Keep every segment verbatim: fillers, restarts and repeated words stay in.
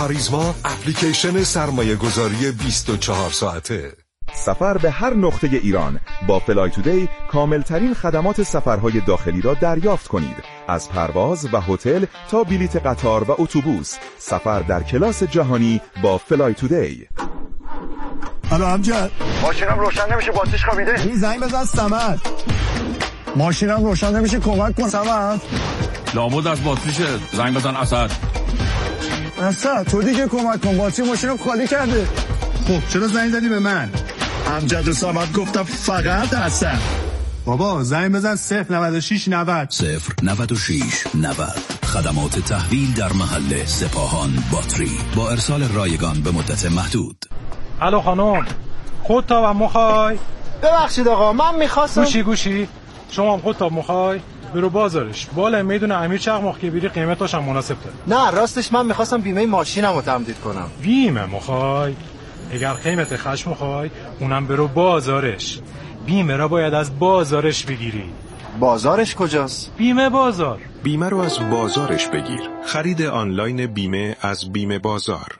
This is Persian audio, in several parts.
کاریزما اپلیکیشن سرمایه گذاری بیست و چهار ساعته. سفر به هر نقطه ایران با فلای تودی کاملترین خدمات سفرهای داخلی را دریافت کنید. از پرواز و هتل تا بلیت قطار و اتوبوس، سفر در کلاس جهانی با فلای تودی. الو امجد، ماشینم روشن نمیشه، باتریش خوابیده. این زنگ بزن صمد. ماشینم روشن نمیشه، کمک کن صمد. لابد از باتریشه، زنگ بزن اسد. اسد تو دیگه کمک کن، باتری ماشینم خالی کرده. خب چرا زنگ زدی به من؟ امجد و صمد گفتم فقط اسد. بابا زنگ بزن صفر نود و شش نود صفر نود و شش نود. خدمات تحویل در محل سپاهان باتری با ارسال رایگان به مدت محدود. الو خانم، خود تا و مخوای؟ ببخشید آقا، من میخواستم. گوشی گوشی شما هم خود تا مخوای؟ برو بازارش بالا میدون امیر چقماخ که بیری قیمتاش هم مناسب تره. نه راستش من میخواستم بیمه ماشینم رو تمدید کنم. بیمه مخوای؟ اگر قیمت خشم مخوای اونم برو بازارش. بیمه را باید از بازارش بگیری. بازارش کجاست؟ بیمه بازار. بیمه رو از بازارش بگیر. خرید آنلاین بیمه از بیمه بازار.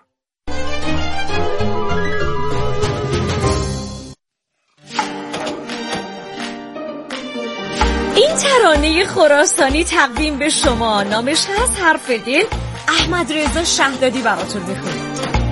این ترانه خراسانی تقدیم به شما، نامش هست حرف دل. احمد رضا شهدادی براتون بخونه.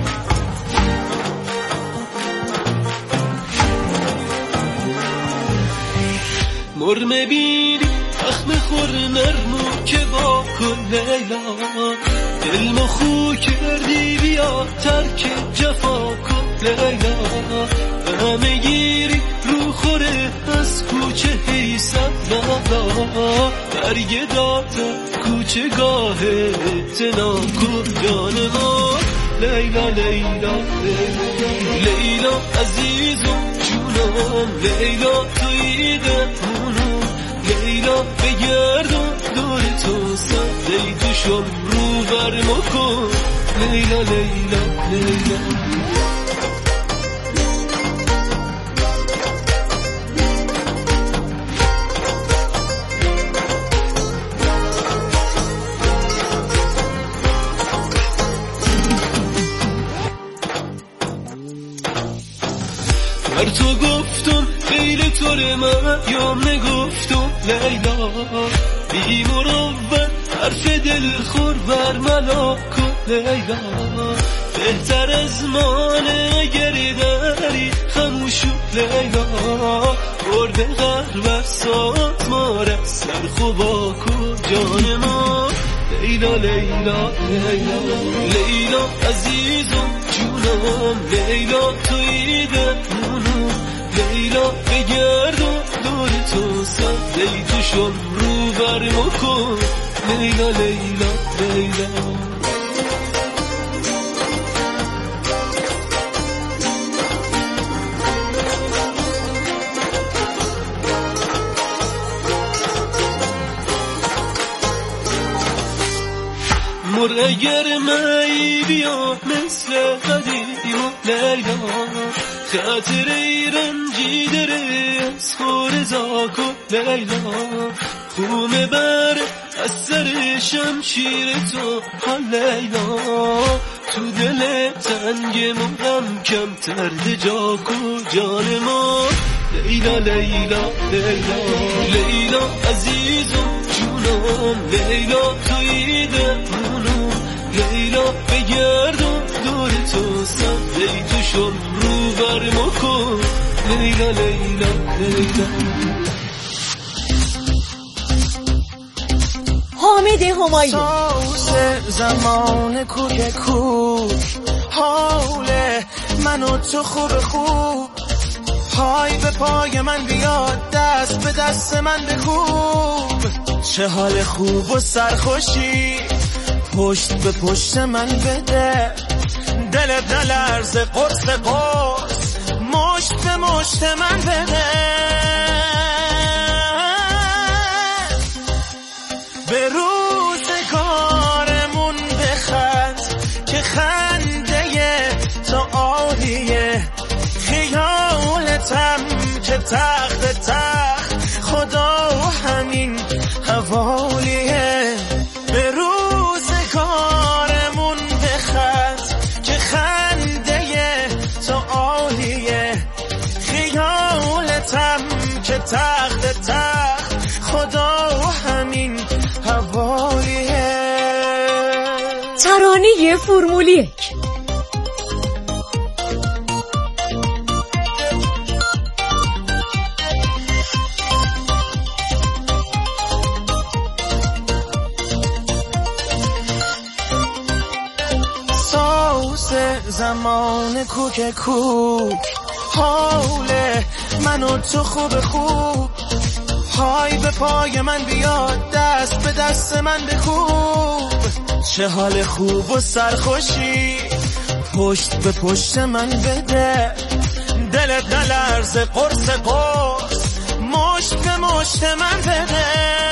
مرمه بینی تخم خور نرمو که با کن لیلا، علم خو کردی بیا ترک جفا کن لیلا، همه گیری رو خوره از کوچه حیثت لالا، برگ داتا کوچه گاه تنا کن جان ما لیلا لیلا لیلا لیلا عزیزم جونم لیلا توی دهونم لیلا بگردم دور تو سده تو شم رو برمو کن لیلا لیلا لیلا. بر تو گفتم خیلی طور من یام نگفتم لیلا، بی مروت حرف دل خور بر ملا کن لیلا، بهتر از مانه اگر داری خموشو لیلا، برده غر بر سات ما را سر خوبا کن جان ما لیلا لیلا لیلا لیلا عزیزم جونم لیلا توی دهونم لیلا بگردم دور تو سده تو شم رو برمو کن لیلا لیلا لیلا. مر اگر مایی بیا مثل قدیم و لیلا، خاطر رنجی داره از خور زاکو لیلا، خومه بر از سر شمشیر تو ها لیلا، تو دل تنگ مغم کم ترد جاکو جان ما لیلا لیلا لیلا لیلا عزیزم جونم لیلا توی دهونم لیلا بگردم دور تو سده تو شم رو برمو کن لیلا لیلا لیلا. حامد همایون. ساز زمان کوک کوک حال من و تو خوب خوب، پای به پای من بیاد دست به دست من بکوب، چه حال خوب و سرخوشی پشت به پشت من بده، دل دلرز قرص قرص مشت به مشت من بده، به روز کارمون بخند که خنده تو عالیه، خیالتم که تخت تخت خدا همین حوالیه، به روز کارمون بخند تخت تخت خدا همین حوالیه. ترانه فرمول یک. زمان کوک کوک حال من و تو خوب خوب پای به پای من بیاد دست به دست من بکوب چه حال خوب و سرخوشی پشت به پشت من بده دلت نلرزه قرص قرص مشت به مشت من بده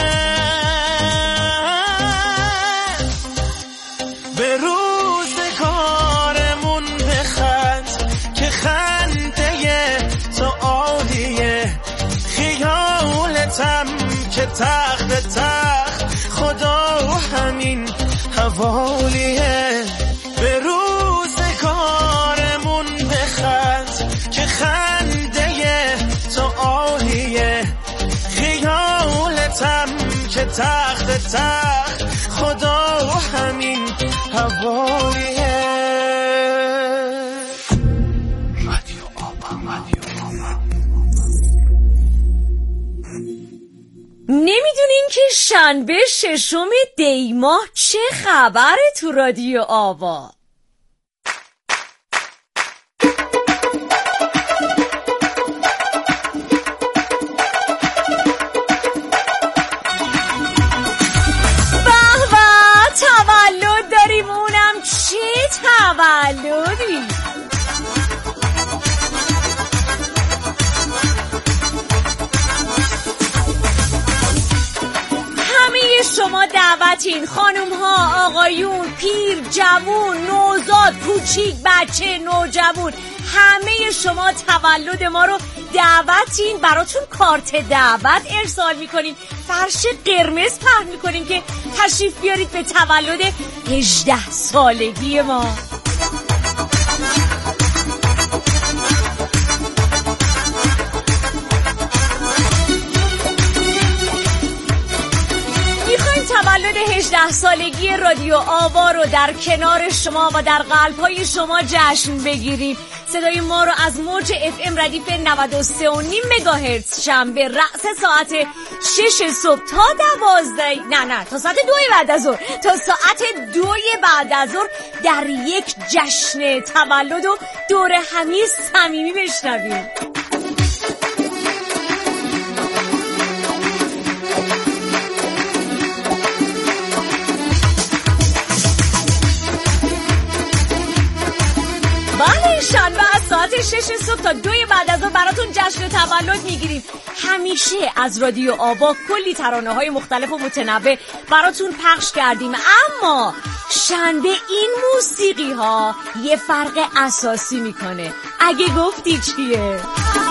به روز کارمون بخند که خنده تو عالیه خیالتم که تخت تخت خدا همین حوالیه به روز کارمون بخند که خنده تو عالیه خیالتم که تخت تخت خدا همین حوالیه. رادیو آبا رادیو آبا. نمیدونین که شنبه ششم دی ماه چه خبره تو رادیو آوا؟ تولدی همه شما دعوتین، خانوم ها، آقایون، پیر، جوون، نوزاد، کوچیک، بچه، نوجوون، همه شما تولد ما رو دعوتین. براتون کارت دعوت ارسال میکنیم، فرش قرمز پهن میکنیم که تشریف بیارید به تولد هجده سالگی ما. تولد هجده سالگی رادیو آوا رو در کنار شما و در قلب‌های شما جشن بگیریم. صدای ما رو از موج اف ام ردیف نود و سه و نیم مگاهرتز شنبه رأس ساعت شش صبح تا دوازده نه نه تا ساعت دو بعد از ظهر تا ساعت دو بعد از ظهر در یک جشن تولد و دور همی صمیمی بشنویم. بله، شنبه از ساعت شش صبح تا دو بعد از ظهر براتون جشن تولد میگیریم. همیشه از رادیو آوا کلی ترانه های مختلف و متنوع براتون پخش کردیم، اما شنبه این موسیقی ها یه فرق اساسی میکنه. اگه گفتی چیه؟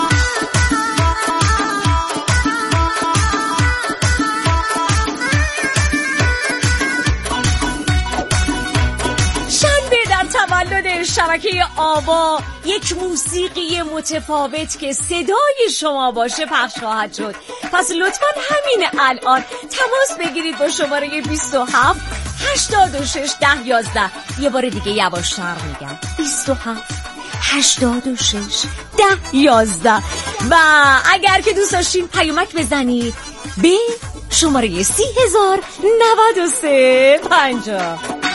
تولد شبکه آوا یک موسیقی متفاوت که صدای شما باشه پخش خواهد شد. پس لطفاً همین الان تماس بگیرید با شماره بیست و هفت هشتاد و شش ده یازده. یه بار دیگه یواشتر میگم، بیست و هفت هشتاد و شش ده یازده. و اگر که دوست داشتین پیامک بزنید به شماره سی هزار نود و سه پنجاه.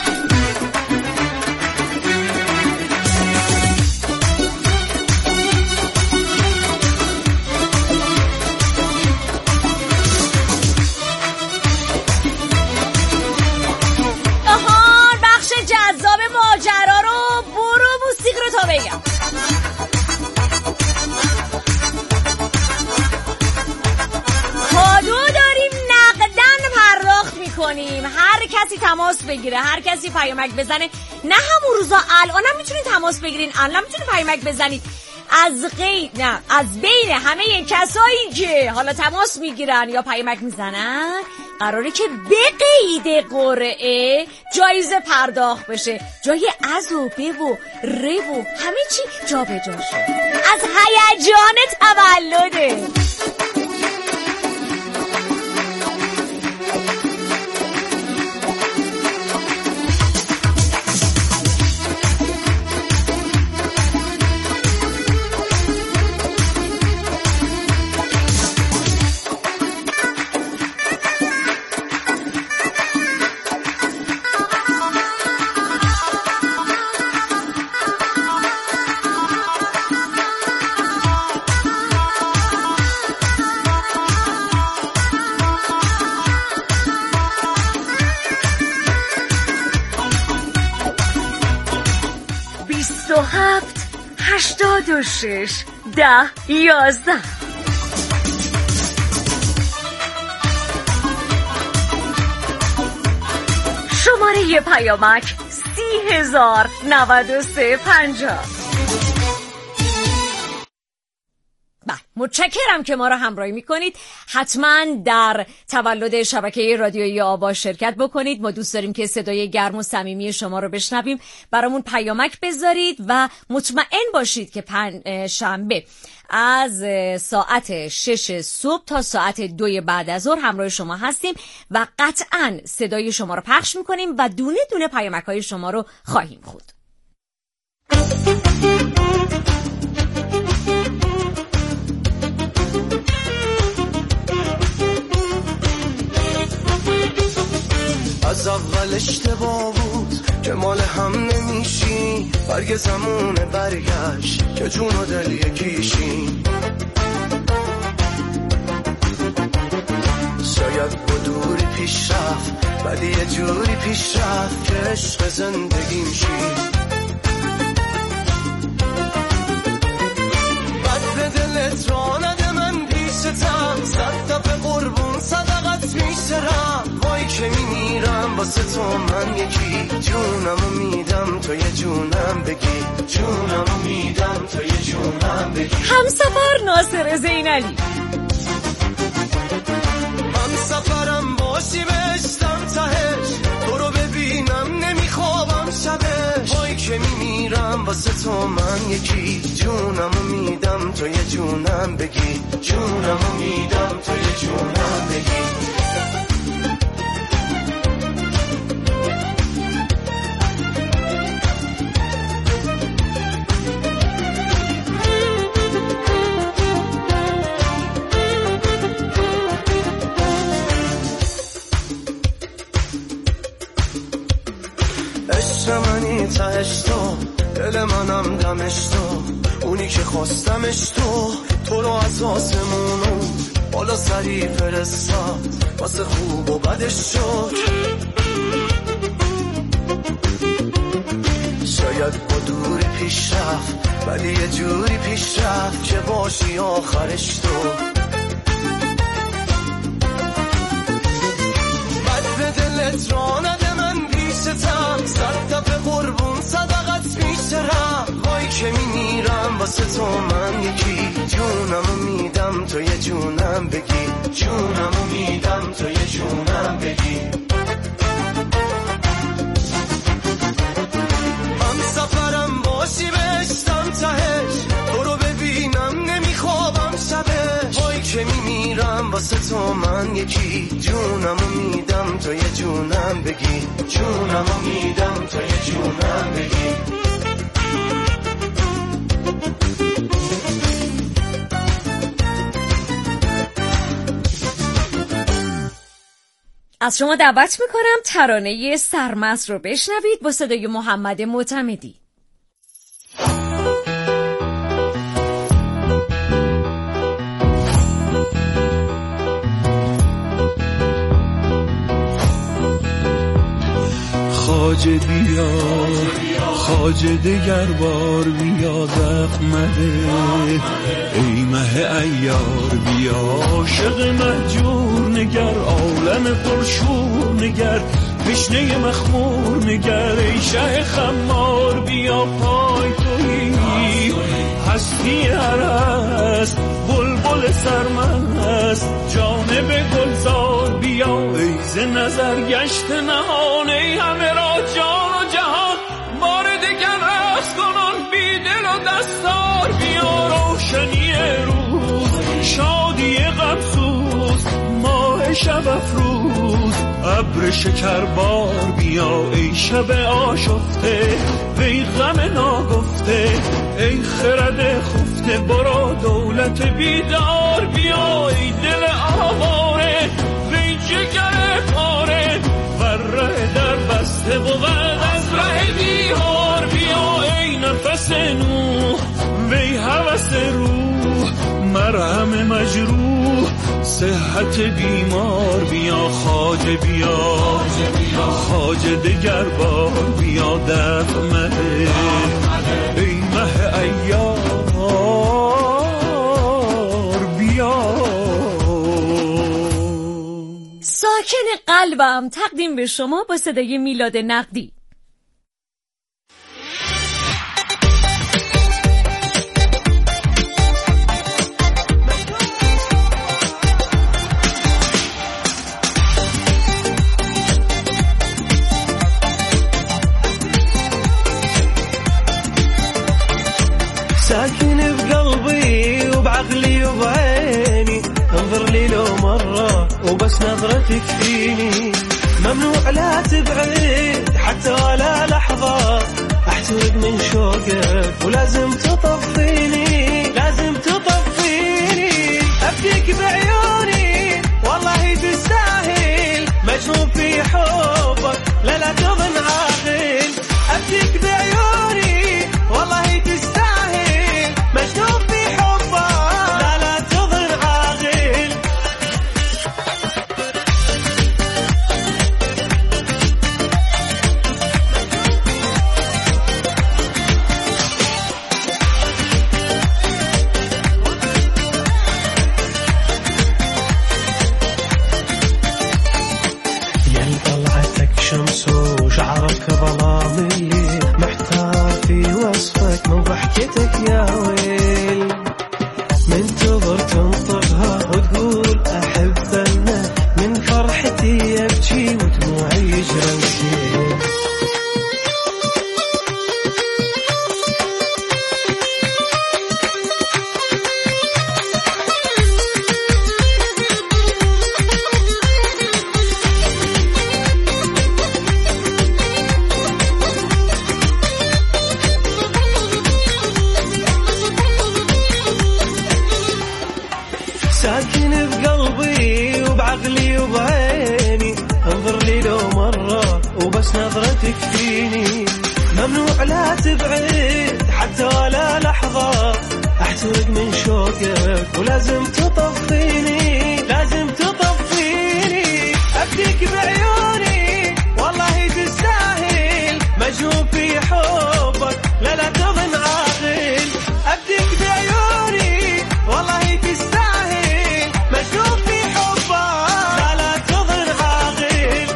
جذاب ماجرا رو برو موسیقی رو تا بگم. کادو داریم نقدن پرداخت میکنیم. هر کسی تماس بگیره، هر کسی پیامک بزنه، نه همون روزا الان هم میتونید تماس بگیرین، الان میتونید پیامک بزنید. از غیر نه از بین همه این کسایی که حالا تماس میگیرن یا پیامک میزنن قراره که به قید قرعه جایزه پرداخت بشه. جای از و به و ر و همه چی جا به جا شد. از هیجان تولده بیست و هفت هشتاد و شش ده یازده. شماره پیامک سی هزار نود و سه پنجاه. بله، متشکرم که ما را همراهی میکنید. حتما در تولد شبکه رادیویی آوا شرکت بکنید. ما دوست داریم که صدای گرم و صمیمی شما رو بشنویم. برامون پیامک بذارید و مطمئن باشید که پنج شنبه از ساعت شش صبح تا ساعت دو بعد از ظهر همراه شما هستیم و قطعا صدای شما رو پخش میکنیم و دونه دونه پیامک های شما رو خواهیم خورد. از اول اشتباه بود که مال هم نمیشی، برگ زمونه برگشت که جون و دل یکیشی. شاید با دوری پیش رفت ولی یه جوری پیش رفت که عشق زندگیم شی. بد به دلت را نده من پیشتم، صد دفعه قربون صدقت میشترم. وای که میمیرم واسه تو من یکی، جونمو میدم تو یه جونم بگی، جونمو میدم تو یه جونم بگی. همسفر ناصر زینالی. همسفرم باشی بهشتم تهش، تو رو ببینم نمیخوابم شبش. وای که میمیرم واسه تو من یکی، جونمو میدم تو یه جونم بگی، جونمو میدم تو یه جونم بگی. منی تهش تو، دل منم دمش تو، اونی که خواستمش تو. تو رو از آسمونو بالا سری فرستاد، واسه خوب و بدش شد. شاید با دوری پیش رفت ولی یه جوری پیش رفت که باشی آخرش تو. بد به دلت را نده من پیشتم، صد دفعه قربون صدقت میشترم. وای که میمیرم واسه تو من یکی، جونمو میدم تو یه جونم بگی، جونمو میدم تو یه جونم بگی. هم سفرم باشی بهشتم تهش، تو رو ببینم نمیخوابم شبش. وای که میمیرم واسه تو من یکی، جونمو میدم تو یه جونم بگی، جونمو میدم تو یه جونم بگی. از شما دعوت میکنم ترانه سرمست رو بشنوید با صدای محمد معتمدی. خواجه بیا، خواجه دگر بار بیا، زخمده ای مه ایار بیا. عاشق مهجور نگر، عالم پرشور نگر، تشنه مخمور نگر. ای شه خمار بیا، پای تویی هستی هرست، بلبل سرمست جانب گلزار بیا. ای ز نظر گشت نهان، ای همه را جان و جهان. بار دگر رقص کنان بی دل و دستار بیا. روشنی روز، شادی غمسوز، ماه شب افروز، ابر شکربار بیا. ای شب آشفته، وی غم ناگفته، ای خرد خفته، برو دولت بیدار بیا. ای دل آواره، وی جگر پاره، ور ره در بسته بود از ره دیوار بیا. ای نفس نوح، وی هوس روح، مرهم مجروح، صحت بیمار بیا. خواجه بیا، خواجه دگر بار بیا، دفع مده قلبم تقدیم به شما با صدای میلاد نقدی. ساكن بقلبي وبعقلي وبعيني انظر لي لو مرة وبس نظرتك فيني ممنوع لا تبعد حتى ولا لحظة احترق من شوقك ولازم تطفيني لازم تطفيني ابديك بعيوني والله تستاهل مجنون في حبك لا لا تظن عاقل ابديك بعيوني والله تستاهل مجنون في حبك لا لا تظن عاقل يعني طلعتك شمس وشعرك ظلامي محتار في وصفك من ضحكتك يا ويل منتظر تنطقها وتقول أحبنا من فرحتي يبكي ودموعي يجرى وسيل ساكن بقلبي وبعقلي وبعيني انظر لي لو مرة وبس نظرتك فيني ممنوع لا تبعد حتى ولا لحظة احترق من شوقك ولازم تطفيني لازم تطفيني ابديك بعيوني والله تستاهل مجنون في حبك لا لا تظن عاقل ابديك بعيوني والله تستاهل مجنون في حبك لا لا تظن عاقل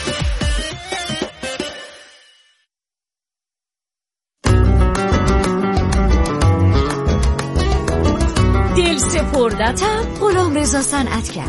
دل سپردتم غلامرضا صنعتگر.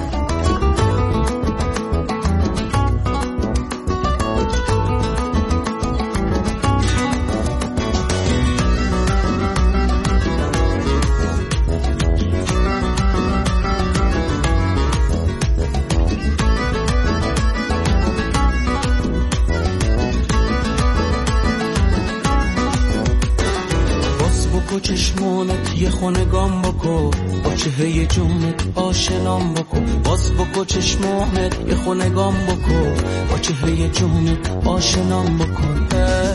بکو چشمونت یه خونه گام بکو با چهه جونت آشنام بکو باز بکو چشمونت یه خونه گام بکو با چهه جونت آشنام بکن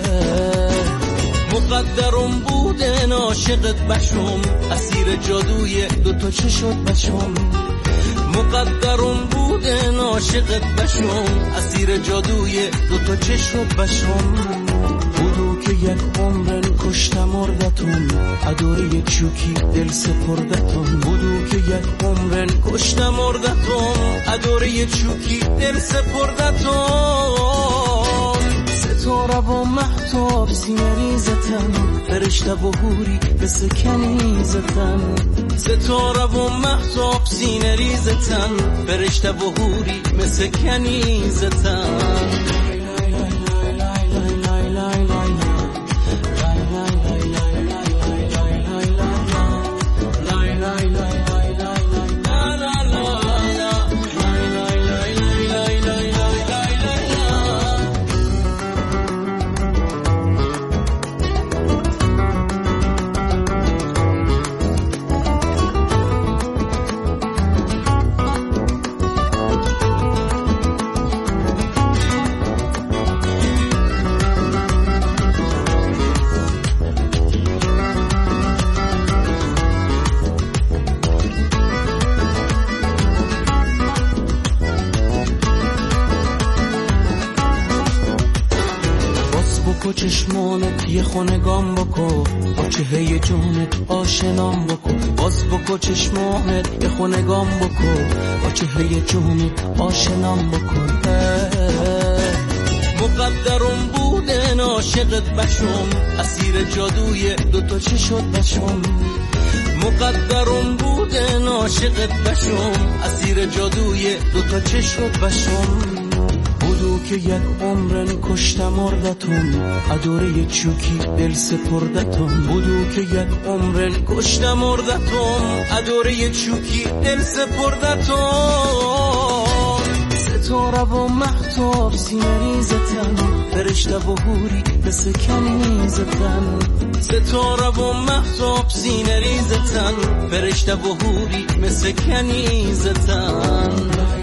مقدرم بوده عاشقت بشم اسیر جادوی دوتا چشت بشم مقدرم بوده عاشقت بشم اسیر جادوی دوتا چشت بشم بودو که یک عمرن کشتم مردتون ادوری چوکی دل سپردتون بودو که یک عمرن کشتم مردتون ادوری چوکی دل سپردتون ستاره و محتاب سینریزتن فرشته و هوری به سکنیزتن ستاره و محتاب سینریزتن فرشته و هوری به سکنیزتن خونگام بکن با چهه جونت آشنام بکن باز بکن چشمانت یه خونگام بکن با چهه جونت آشنام بکن مقدرم بودن عاشقت بشم اسیر جادوی دوتا چشات بشم مقدرم بودن عاشقت بشم اسیر جادوی دوتا چشات بشم بودو که یک عمرن کشتم مردتون ادوره چوکی دل سپردتون بودو که یک عمرن کشتم مردتون ادوره چوکی دل سپردتون ستاره و محتاب سینریزتن فرشته و هوری مثل کنیزتن ستاره و محتاب سینریزتن فرشته و هوری مثل کنیزتن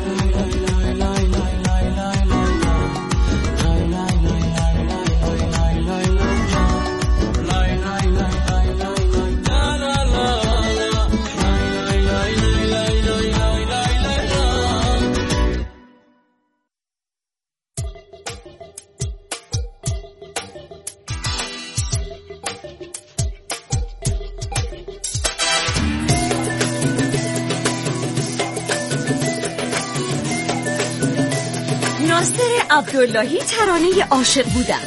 عبداللهی ترانه عاشق بودن.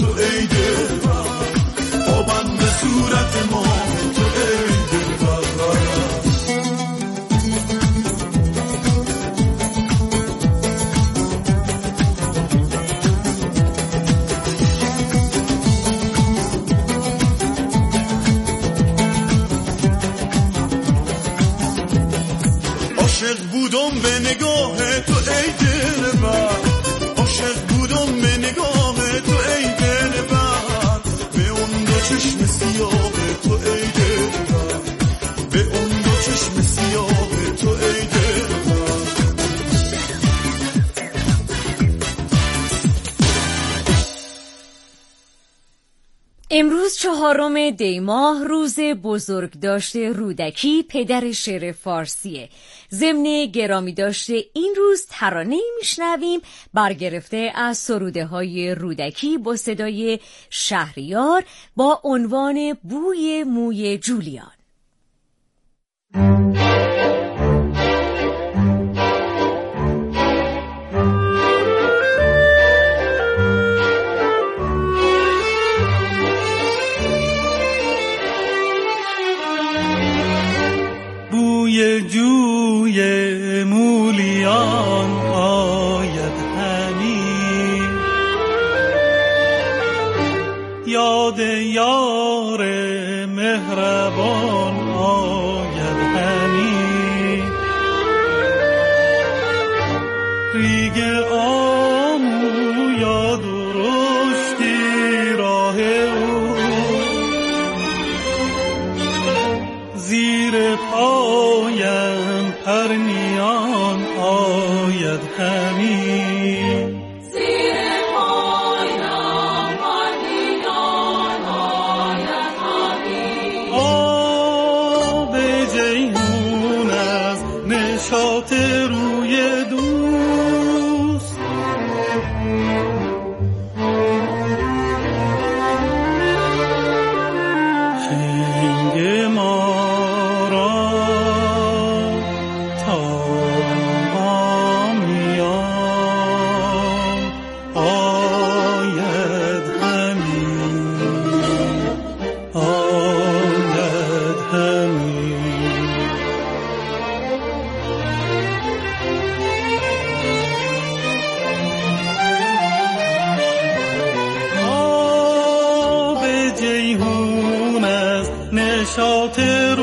صورت ما تو ای دلبر عاشق بودم به نگاه تو ای دلبر، عاشق بودم به نگاه تو ای دلبر، به اون دو چشم سیاه تو ای دلبر، به اون دو چشم سیاه تو ای دلبر. امروز چهارم دی ماه روز بزرگداشت رودکی پدر شعر فارسیه. ضمن گرامی داشته این روز ترانه‌ای میشنویم برگرفته از سروده های رودکی با صدای شهریار با عنوان بوی موی جولیان. بوی جوی مولیان آید همی، یاد یار مهربان آید همی، ریگ آمو یا درشتی راه او، زیر پایم پرنیان آید همی، زیر پایم پرنیان آید همی. آب جیهون از نشاط روی دوست، خنگ ما نشاط